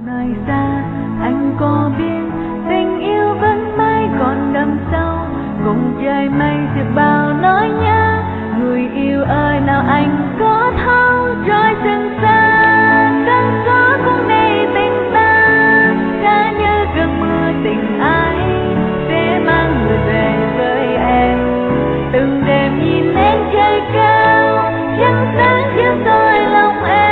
Nơi xa anh có biết tình yêu vẫn mãi còn đằng sau, cùng trời mây diệt bao nỗi nhớ. Người yêu ơi nào anh có thấu rồi dần xa, cơn gió cũng đầy tình ta, đã như cơn mưa tình ai sẽ mang người về với em. Từng đêm nhìn lên trời cao trăng sáng chiếu soi lòng em.